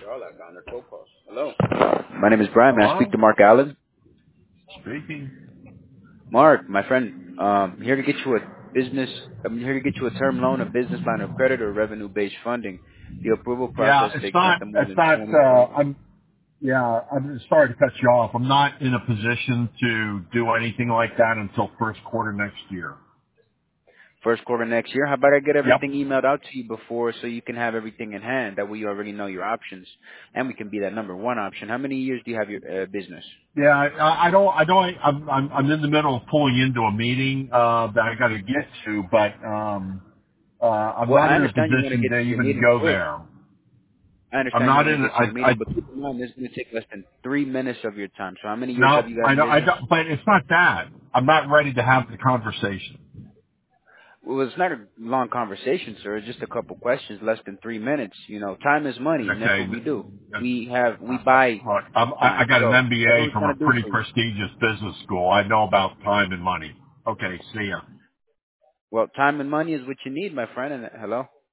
Hello. My name is Brian. May I speak Hello? to Mark Allen? Speaking. Mark, my friend, here to get you a business. I'm here to get you a term loan, a business line of credit, or revenue-based funding. The approval Yeah, process takes nothing more than 24. I'm sorry to cut you off. I'm not in a position to do anything like that until first quarter next year. First quarter next year. How about I get Yep. everything emailed out to you before, so you can have everything in hand. That way, you already know your options, and we can be that number one option. How many years do you have your business? Yeah, I'm in the middle of pulling into a meeting, that I gotta get to, but, I'm Well, not I in a understand you want to position get to to your even meeting go quick. there. I I'm understand you not want to in, get to your I meeting, but keep in mind this is going to take less than 3 minutes of your time. So how many years have no, you got in I business? don't, but it's not that. I'm not ready to have the conversation. Well, it's not a long conversation, sir. It's just a couple questions, less than 3 minutes. You know, time is money, and that's Okay. what we do. We buy Look, I time. got an So that's what MBA we're from trying a to do pretty for you. prestigious business school. I know about time and money. Okay, see ya. Well, time and money is what you need, my friend. And hello.